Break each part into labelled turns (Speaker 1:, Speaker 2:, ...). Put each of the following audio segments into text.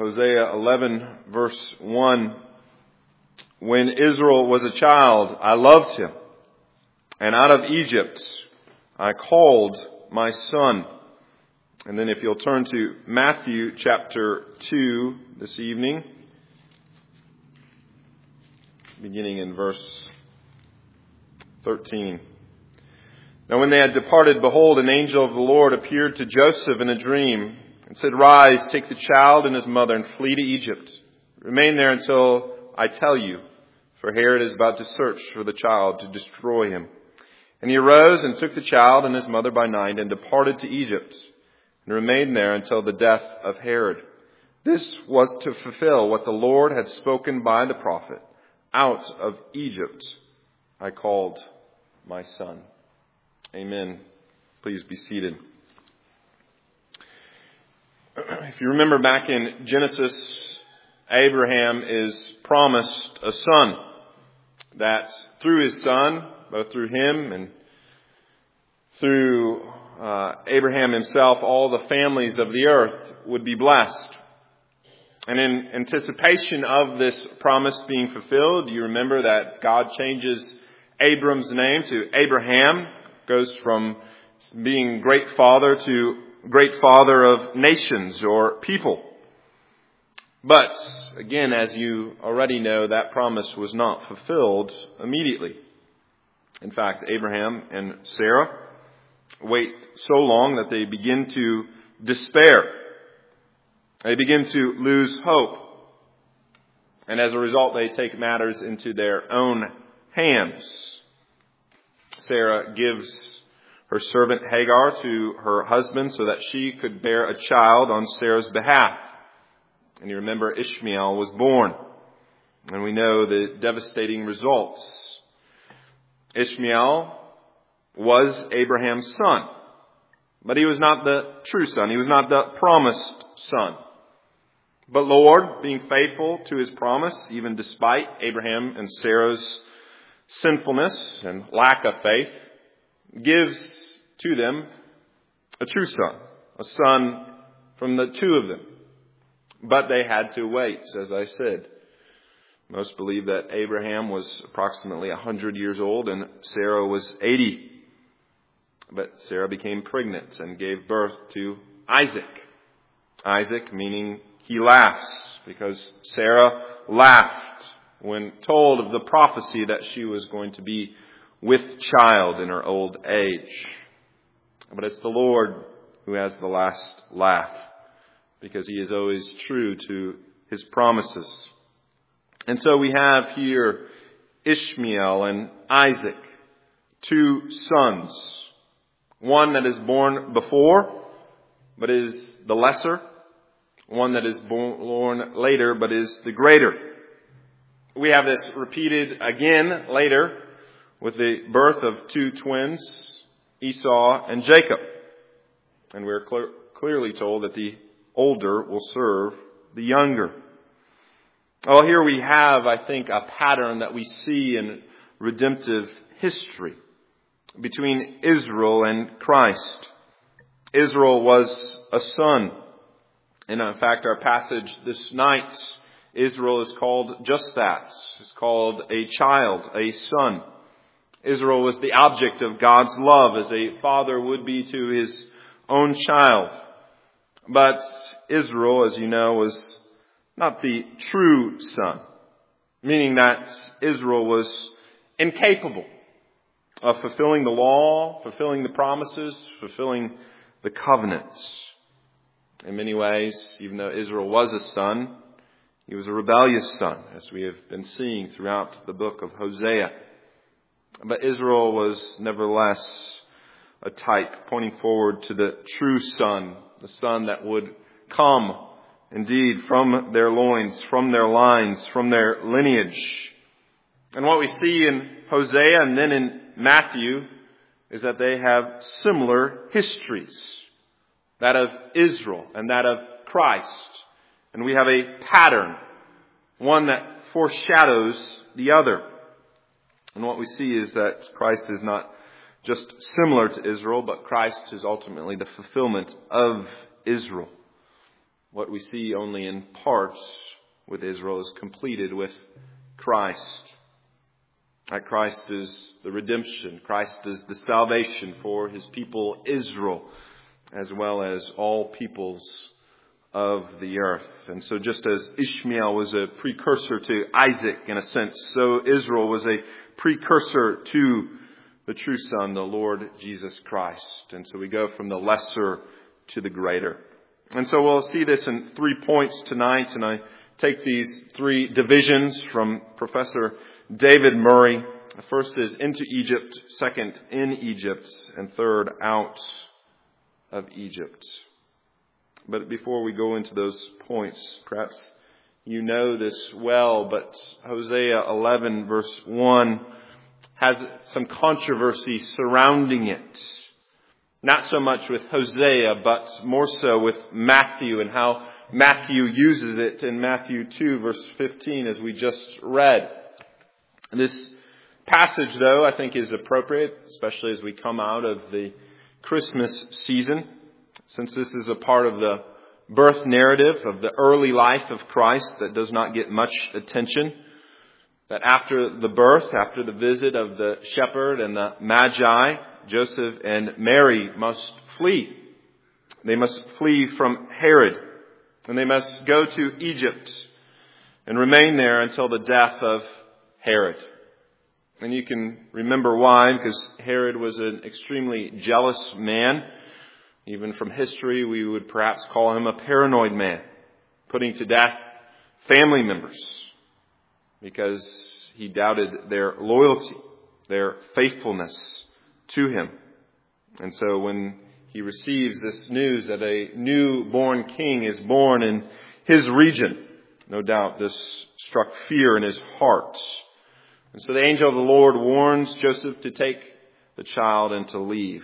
Speaker 1: Hosea 11, verse 1. When Israel was a child, I loved him, and out of Egypt I called my son. And then if you'll turn to Matthew chapter 2 this evening, beginning in verse 13. Now when they had departed, behold, an angel of the Lord appeared to Joseph in a dream and said, Rise, take the child and his mother and flee to Egypt. Remain there until I tell you, for Herod is about to search for the child to destroy him. And he arose and took the child and his mother by night and departed to Egypt and remained there until the death of Herod. This was to fulfill what the Lord had spoken by the prophet. Out of Egypt I called my son. Amen. Please be seated. If you remember back in Genesis, Abraham is promised a son, that through his son, both through him and through Abraham himself, all the families of the earth would be blessed. And in anticipation of this promise being fulfilled, you remember that God changes Abram's name to Abraham, goes from being great father to great father of nations or people. But again, as you already know, that promise was not fulfilled immediately. In fact, Abraham and Sarah wait so long that they begin to despair. They begin to lose hope. And as a result, they take matters into their own hands. Sarah gives her servant Hagar to her husband so that she could bear a child on Sarah's behalf. And you remember Ishmael was born. And we know the devastating results. Ishmael was Abraham's son. But he was not the true son. He was not the promised son. But Lord, being faithful to his promise, even despite Abraham and Sarah's sinfulness and lack of faith, gives to them a true son, a son from the two of them. But they had to wait, as I said. Most believe that Abraham was approximately 100 years old and Sarah was 80. But Sarah became pregnant and gave birth to Isaac. Isaac meaning he laughs, because Sarah laughed when told of the prophecy that she was going to be with child in her old age. But it's the Lord who has the last laugh, because he is always true to his promises. And so we have here Ishmael and Isaac, two sons. One that is born before, but is the lesser. One that is born later, but is the greater. We have this repeated again later with the birth of two twins, Esau and Jacob. And we're clearly told that the older will serve the younger. Well, here we have, I think, a pattern that we see in redemptive history between Israel and Christ. Israel was a son. And in fact, our passage this night, Israel is called just that. It's called a child, a son. Israel was the object of God's love, as a father would be to his own child. But Israel, as you know, was not the true son, meaning that Israel was incapable of fulfilling the law, fulfilling the promises, fulfilling the covenants. In many ways, even though Israel was a son, he was a rebellious son, as we have been seeing throughout the book of Hosea. But Israel was nevertheless a type pointing forward to the true son, the son that would come indeed from their loins, from their lines, from their lineage. And what we see in Hosea and then in Matthew is that they have similar histories. That of Israel and that of Christ. And we have a pattern, one that foreshadows the other. And what we see is that Christ is not just similar to Israel, but Christ is ultimately the fulfillment of Israel. what we see only in parts with Israel is completed with Christ. That Christ is the redemption. Christ is the salvation for His people Israel, as well as all peoples of the earth. And so just as Ishmael was a precursor to Isaac in a sense, so Israel was a precursor to the true Son, the Lord Jesus Christ. And so we go from the lesser to the greater. And so we'll see this in 3 points tonight. And I take these 3 divisions from Professor David Murray. The first is into Egypt, second in Egypt, and third out of Egypt. But before we go into those points, perhaps you know this well, but Hosea 11 verse 1 has some controversy surrounding it. Not so much with Hosea, but more so with Matthew and how Matthew uses it in Matthew 2 verse 15 as we just read. This passage, though, I think is appropriate, especially as we come out of the Christmas season, since this is a part of the birth narrative of the early life of Christ that does not get much attention. That after the birth, after the visit of the shepherd and the magi, Joseph and Mary must flee. They must flee from Herod, and they must go to Egypt and remain there until the death of Herod. And you can remember why, because Herod was an extremely jealous man. Even from history, we would perhaps call him a paranoid man, putting to death family members because he doubted their loyalty, their faithfulness to him. And so when he receives this news that a newborn king is born in his region, no doubt this struck fear in his heart. And so the angel of the Lord warns Joseph to take the child and to leave.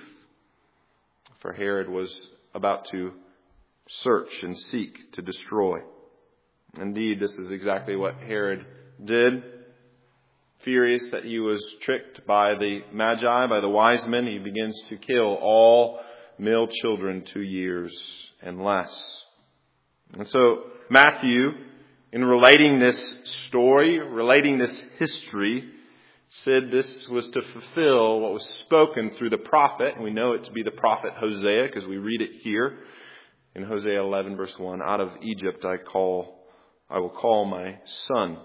Speaker 1: For Herod was about to search and seek to destroy. Indeed, this is exactly what Herod did. Furious that he was tricked by the magi, by the wise men, he begins to kill all male children 2 years and less. And so Matthew, in relating this story, relating this history, said this was to fulfill what was spoken through the prophet. And we know it to be the prophet Hosea because we read it here in Hosea 11 verse 1. Out of Egypt I will call my son.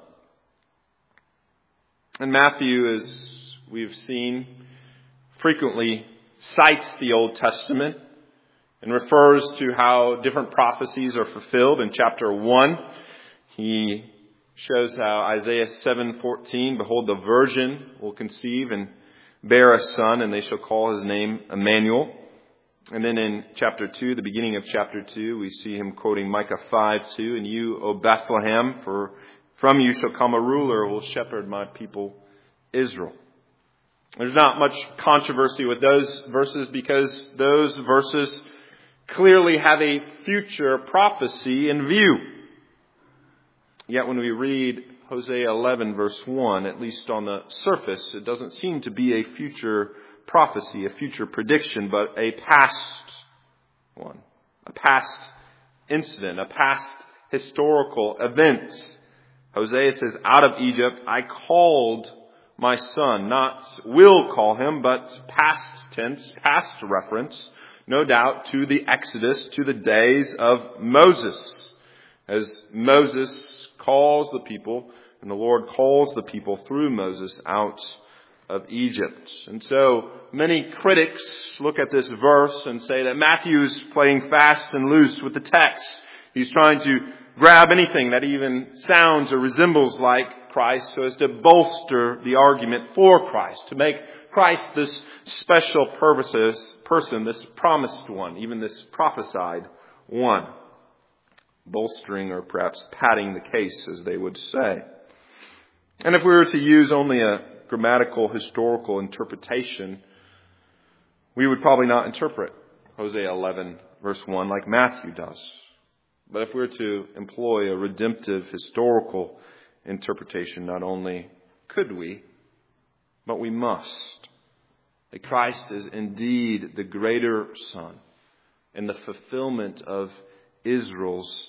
Speaker 1: And Matthew, as we've seen, frequently cites the Old Testament and refers to how different prophecies are fulfilled. In chapter 1, he shows how Isaiah 7:14, behold, the virgin will conceive and bear a son, and they shall call his name Emmanuel. And then in chapter 2, the beginning of chapter 2, we see him quoting Micah 5:2, and you, O Bethlehem, for from you shall come a ruler who will shepherd my people Israel. There's not much controversy with those verses because those verses clearly have a future prophecy in view. Yet when we read Hosea 11 verse 1, at least on the surface, it doesn't seem to be a future prophecy, a future prediction, but a past one, a past incident, a past historical event. Hosea says, out of Egypt I called my son, not will call him, but past tense, past reference, no doubt to the Exodus, to the days of Moses. As Moses calls the people, and the Lord calls the people through Moses out of Egypt. And so many critics look at this verse and say that Matthew's playing fast and loose with the text. He's trying to grab anything that even sounds or resembles like Christ so as to bolster the argument for Christ, to make Christ this special person, this promised one, even this prophesied one. Bolstering or perhaps padding the case, as they would say. And if we were to use only a grammatical, historical interpretation, we would probably not interpret Hosea 11 verse 1 like Matthew does. But if we were to employ a redemptive, historical interpretation, not only could we, but we must. That Christ is indeed the greater Son and the fulfillment of Israel's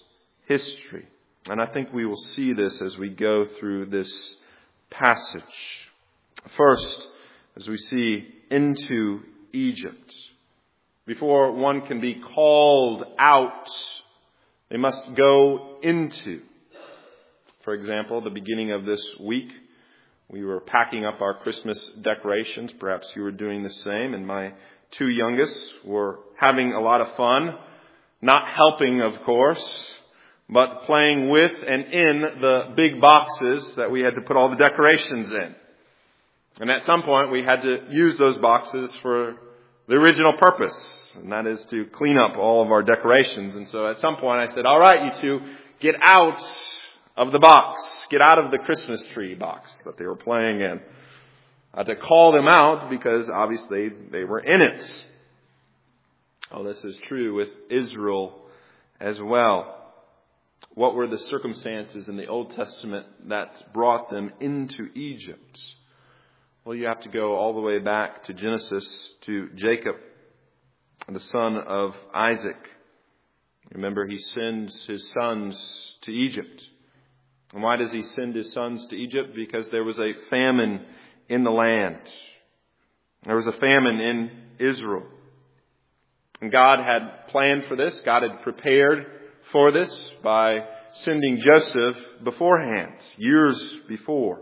Speaker 1: history. And I think we will see this as we go through this passage. First, as we see into Egypt. Before one can be called out, they must go into. For example, the beginning of this week, we were packing up our Christmas decorations. Perhaps you were doing the same. And my two youngest were having a lot of fun. Not helping, of course, but playing with and in the big boxes that we had to put all the decorations in. And at some point, we had to use those boxes for the original purpose, and that is to clean up all of our decorations. And so at some point, I said, all right, you two, get out of the box. Get out of the Christmas tree box that they were playing in. I had to call them out because obviously they were in it. Oh, this is true with Israel as well. What were the circumstances in the Old Testament that brought them into Egypt? Well, you have to go all the way back to Genesis, to Jacob, the son of Isaac. Remember, he sends his sons to Egypt. And why does he send his sons to Egypt? Because there was a famine in the land. There was a famine in Israel. And God had planned for this. God had prepared for this by sending Joseph beforehand, years before.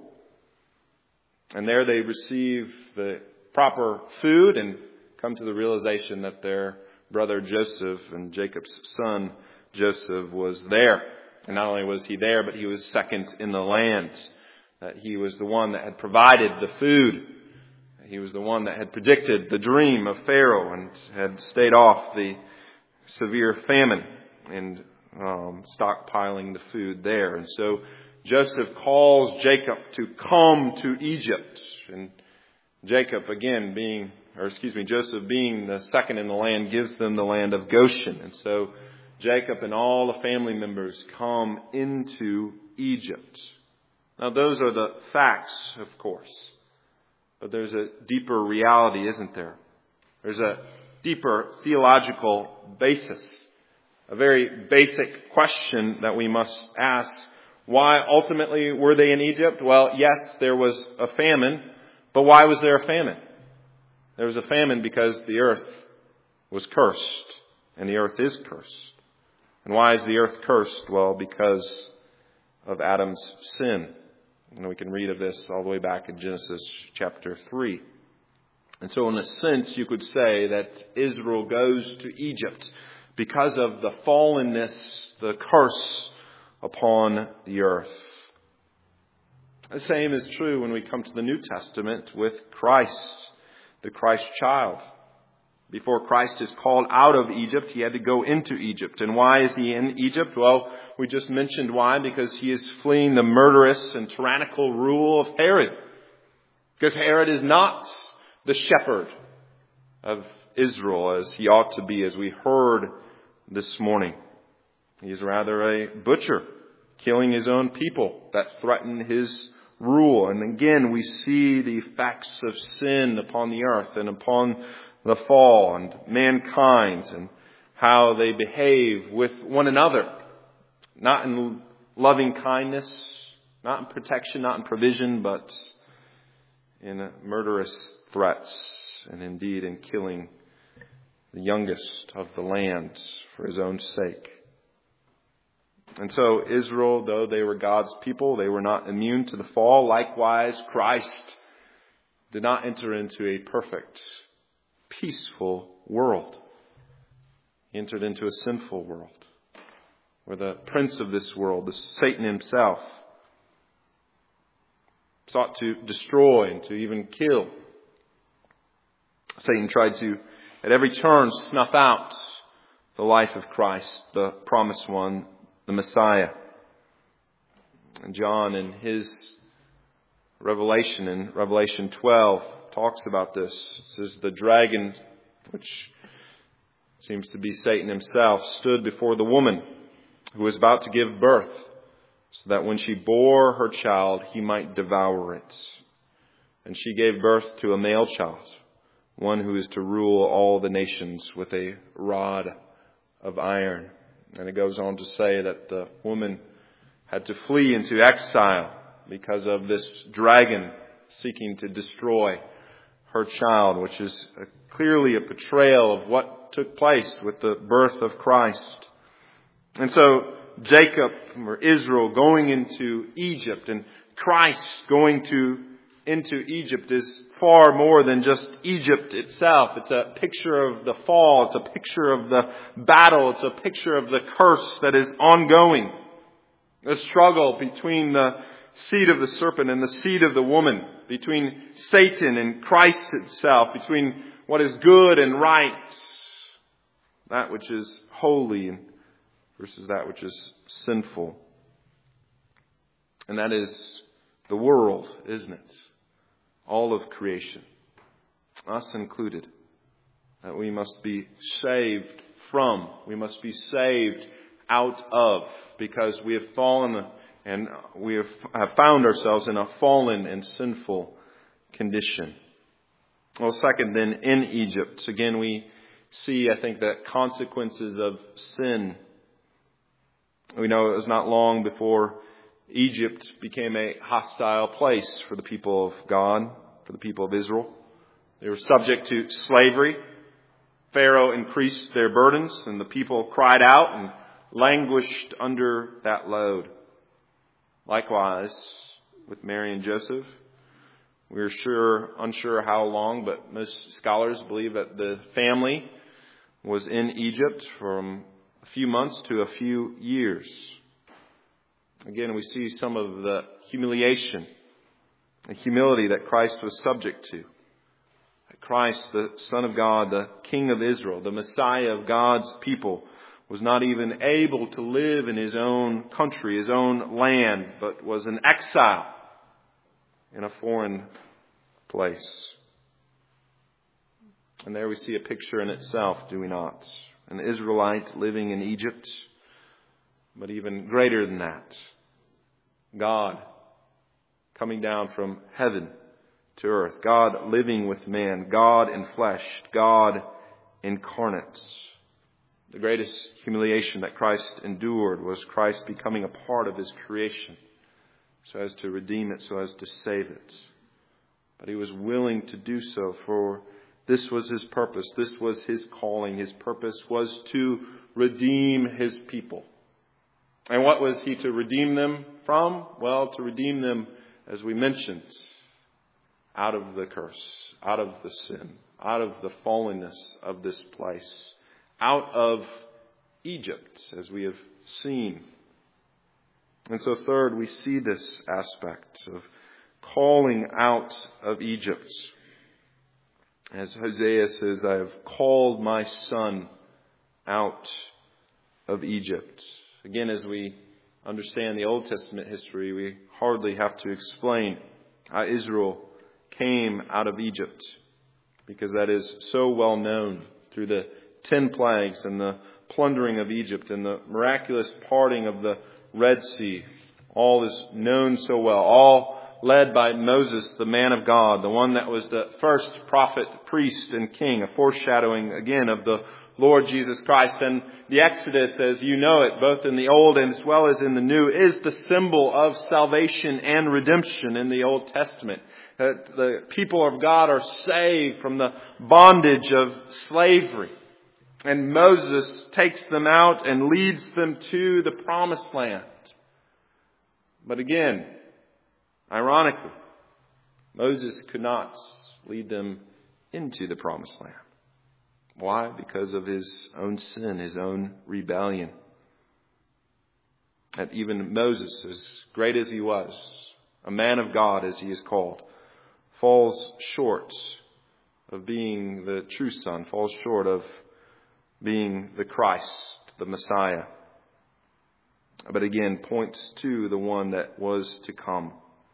Speaker 1: And there they receive the proper food and come to the realization that their brother Joseph and Jacob's son Joseph was there. And not only was he there, but he was second in the land. That he was the one that had provided the food. He was the one that had predicted the dream of Pharaoh and had stayed off the severe famine and stockpiling the food there. And so Joseph calls Jacob to come to Egypt. And Joseph being the second in the land, gives them the land of Goshen. And so Jacob and all the family members come into Egypt. Now those are the facts, of course. But there's a deeper reality, isn't there? There's a deeper theological basis. A very basic question that we must ask. Why ultimately were they in Egypt? Well, yes, there was a famine. But why was there a famine? There was a famine because the earth was cursed. And the earth is cursed. And why is the earth cursed? Well, because of Adam's sin. And we can read of this all the way back in Genesis chapter 3. And so in a sense, you could say that Israel goes to Egypt because of the fallenness, the curse upon the earth. The same is true when we come to the New Testament with Christ, the Christ child. Before Christ is called out of Egypt, he had to go into Egypt. And why is he in Egypt? Well, we just mentioned why. Because he is fleeing the murderous and tyrannical rule of Herod. Because Herod is not the shepherd of Israel as he ought to be, as we heard this morning. He is rather a butcher, killing his own people that threaten his rule. And again, we see the effects of sin upon the earth and upon the fall and mankind and how they behave with one another. Not in loving kindness, not in protection, not in provision, but in murderous threats and indeed in killing the youngest of the land for his own sake. And so Israel, though they were God's people, they were not immune to the fall. Likewise, Christ did not enter into a perfect, peaceful world. He entered into a sinful world where the prince of this world, the Satan himself, sought to destroy and to even kill. Satan tried to, at every turn, snuff out the life of Christ, the promised one, the Messiah. And John, in his revelation, in Revelation 12, talks about this. It says, the dragon, which seems to be Satan himself, stood before the woman who was about to give birth, so that when she bore her child, he might devour it. And she gave birth to a male child, one who is to rule all the nations with a rod of iron. And it goes on to say that the woman had to flee into exile because of this dragon seeking to destroy her child, which is clearly a portrayal of what took place with the birth of Christ. And so Jacob, or Israel, going into Egypt, and Christ going into Egypt is far more than just Egypt itself. It's a picture of the fall. It's a picture of the battle. It's a picture of the curse that is ongoing. The struggle between the seed of the serpent and the seed of the woman, between Satan and Christ himself, between what is good and right, that which is holy versus that which is sinful. And that is the world, isn't it? All of creation, us included, that we must be saved from, we must be saved out of, because we have fallen and we have found ourselves in a fallen and sinful condition. Well, second, then, in Egypt, again, we see, I think, the consequences of sin. We know it was not long before Egypt became a hostile place for the people of God, for the people of Israel. They were subject to slavery. Pharaoh increased their burdens, and the people cried out and languished under that load. Likewise, with Mary and Joseph, we're unsure how long, but most scholars believe that the family was in Egypt from a few months to a few years. Again, we see some of the humiliation and humility that Christ was subject to. That Christ, the Son of God, the King of Israel, the Messiah of God's people, was not even able to live in his own country, his own land, but was in exile in a foreign place. And there we see a picture in itself, do we not? An Israelite living in Egypt, but even greater than that, God coming down from heaven to earth, God living with man, God in flesh, God incarnate. The greatest humiliation that Christ endured was Christ becoming a part of his creation so as to redeem it, so as to save it. But he was willing to do so, for this was his purpose. This was his calling. His purpose was to redeem his people. And what was he to redeem them from? Well, to redeem them, as we mentioned, out of the curse, out of the sin, out of the fallenness of this place, out of Egypt, as we have seen. And so third, we see this aspect of calling out of Egypt. As Hosea says, I have called my son out of Egypt. Again, as we understand the Old Testament history, we hardly have to explain how Israel came out of Egypt, because that is so well known through the 10 plagues and the plundering of Egypt and the miraculous parting of the Red Sea. All is known so well, all led by Moses, the man of God, the one that was the first prophet, priest, and king, a foreshadowing again of the Lord Jesus Christ. And the Exodus, as you know it, both in the Old and as well as in the New, is the symbol of salvation and redemption in the Old Testament. That the people of God are saved from the bondage of slavery. And Moses takes them out and leads them to the promised land. But again, ironically, Moses could not lead them into the promised land. Why? Because of his own sin, his own rebellion. That even Moses, as great as he was, a man of God as he is called, falls short of being the true son, falls short of being the Christ, the Messiah. But again, points to the one that was to come.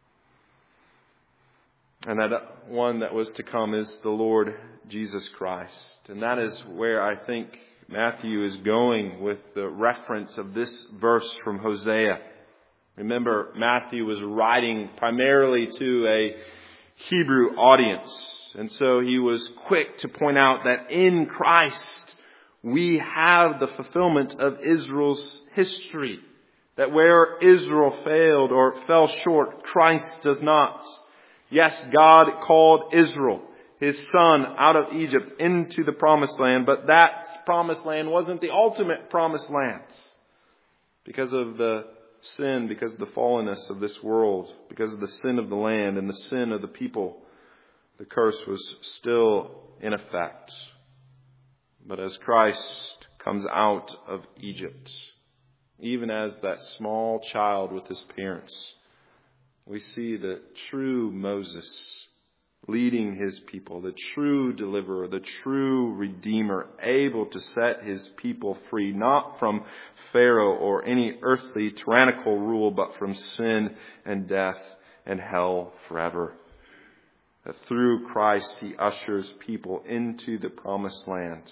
Speaker 1: And that one that was to come is the Lord Jesus Christ. And that is where I think Matthew is going with the reference of this verse from Hosea. Remember, Matthew was writing primarily to a Hebrew audience. And so he was quick to point out that in Christ we have the fulfillment of Israel's history. That where Israel failed or fell short, Christ does not. Yes, God called Israel, His son, out of Egypt into the promised land, but that promised land wasn't the ultimate promised land. Because of the sin, because of the fallenness of this world, because of the sin of the land and the sin of the people, the curse was still in effect. But as Christ comes out of Egypt, even as that small child with his parents, we see the true Moses leading his people, the true deliverer, the true redeemer, able to set his people free, not from Pharaoh or any earthly tyrannical rule, but from sin and death and hell forever. That through Christ he ushers people into the promised land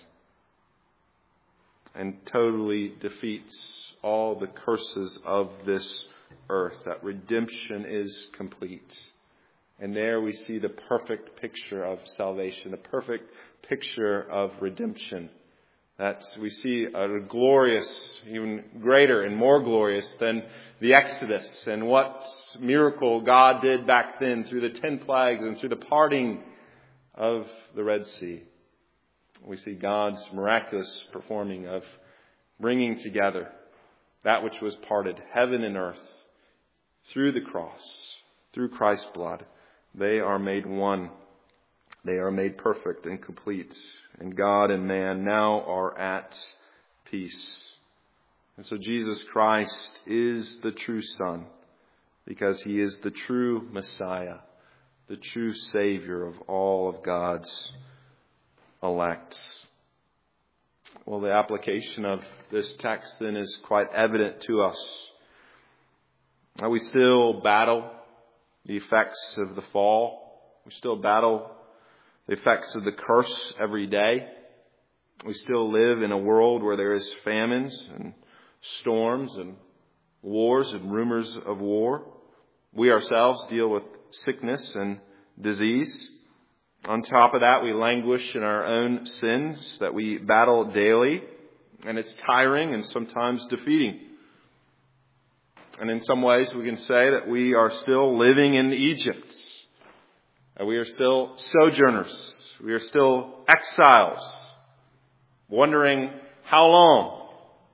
Speaker 1: and totally defeats all the curses of this earth. That redemption is complete. And there we see the perfect picture of salvation, the perfect picture of redemption. That we see a glorious, even greater and more glorious than the Exodus and what miracle God did back then through the 10 plagues and through the parting of the Red Sea. We see God's miraculous performing of bringing together that which was parted, heaven and earth, through the cross, through Christ's blood. They are made one. They are made perfect and complete. And God and man now are at peace. And so Jesus Christ is the true Son, because He is the true Messiah, the true Savior of all of God's elect. Well, the application of this text then is quite evident to us. We still battle the effects of the fall. We still battle the effects of the curse every day. We still live in a world where there is famines and storms and wars and rumors of war. We ourselves deal with sickness and disease. On top of that, we languish in our own sins that we battle daily, and it's tiring and sometimes defeating. And in some ways, we can say that we are still living in Egypt. We are still sojourners. We are still exiles, wondering how long.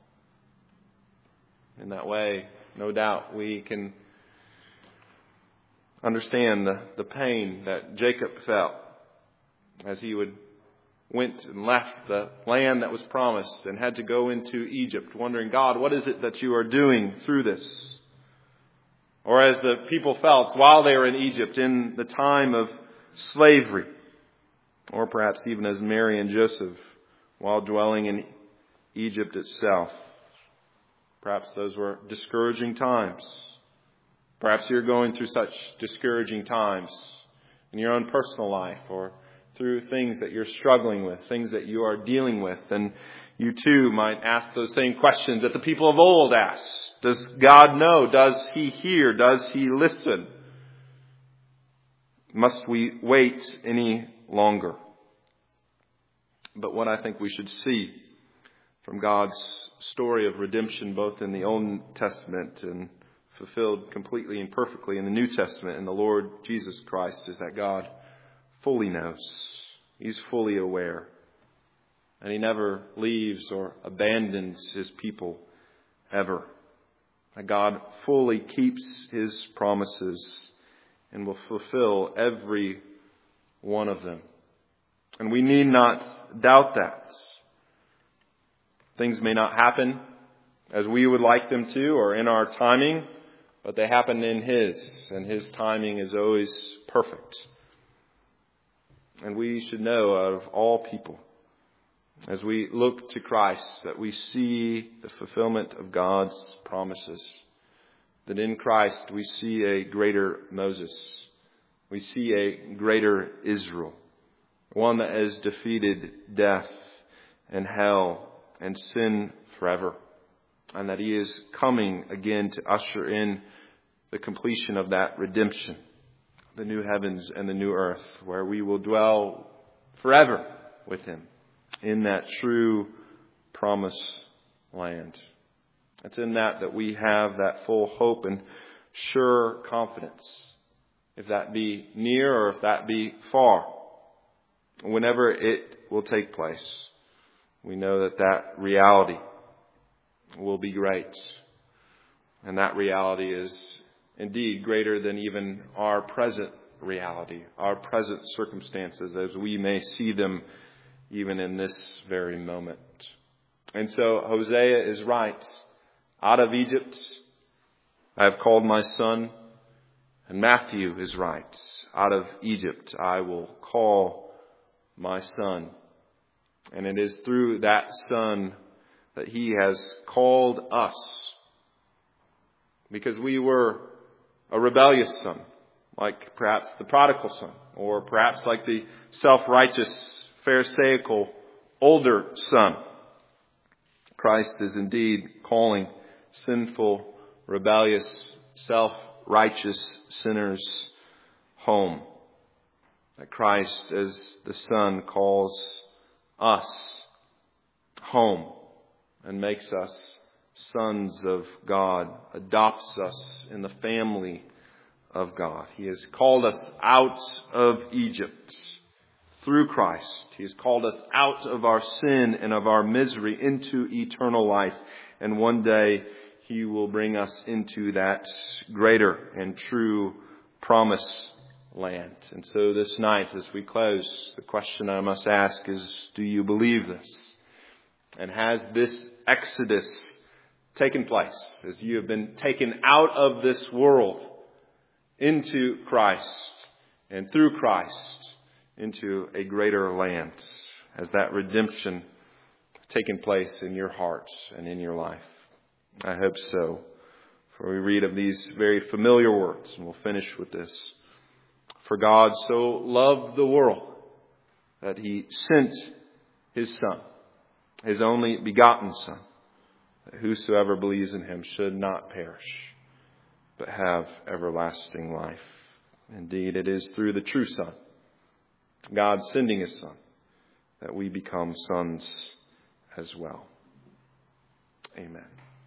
Speaker 1: In that way, no doubt, we can understand the pain that Jacob felt as he went and left the land that was promised and had to go into Egypt, wondering, God, what is it that you are doing through this? Or as the people felt while they were in Egypt in the time of slavery, or perhaps even as Mary and Joseph while dwelling in Egypt itself. Perhaps those were discouraging times. Perhaps you're going through such discouraging times in your own personal life, or through things that you're struggling with, things that you are dealing with. And you too might ask those same questions that the people of old asked. Does God know? Does He hear? Does He listen? Must we wait any longer? But what I think we should see from God's story of redemption, both in the Old Testament and fulfilled completely and perfectly in the New Testament in the Lord Jesus Christ, is that God fully knows. He's fully aware. And He never leaves or abandons His people ever. That God fully keeps His promises and will fulfill every one of them. And we need not doubt that. Things may not happen as we would like them to or in our timing, but they happen in His, and His timing is always perfect. And we should know out of all people, as we look to Christ, that we see the fulfillment of God's promises. That in Christ we see a greater Moses. We see a greater Israel. One that has defeated death and hell and sin forever. And that He is coming again to usher in the completion of that redemption. The new heavens and the new earth, where we will dwell forever with Him in that true promised land. It's in that we have that full hope and sure confidence, if that be near or if that be far. Whenever it will take place, we know that reality will be great. And that reality is indeed greater than even our present reality, our present circumstances as we may see them even in this very moment. And so Hosea is right. Out of Egypt I have called my son. And Matthew is right. Out of Egypt I will call my son. And it is through that son that he has called us. Because we were a rebellious son, like perhaps the prodigal son, or perhaps like the self-righteous, pharisaical, older son. Christ is indeed calling sinful, rebellious, self-righteous sinners home. That Christ, as the Son, calls us home and makes us sons of God, adopts us in the family of God. He has called us out of Egypt through Christ. He has called us out of our sin and of our misery into eternal life. And one day He will bring us into that greater and true promised land. And so this night, as we close, the question I must ask is, do you believe this? And has this exodus taken place as you have been taken out of this world into Christ and through Christ into a greater land? Has that redemption taken place in your hearts and in your life? I hope so. For we read of these very familiar words, and we'll finish with this. For God so loved the world that He sent His Son, His only begotten Son, that whosoever believes in Him should not perish, but have everlasting life. Indeed, it is through the true Son, God sending His Son, that we become sons as well. Amen.